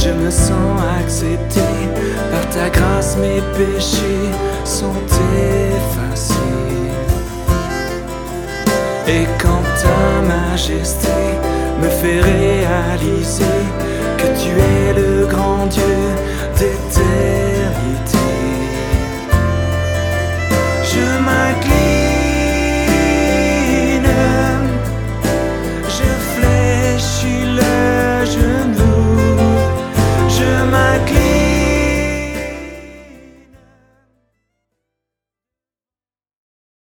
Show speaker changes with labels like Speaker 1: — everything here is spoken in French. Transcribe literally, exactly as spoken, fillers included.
Speaker 1: je me sens accepté. Par ta grâce mes péchés sont effacés. Et quand ta majesté me fait réaliser que tu es le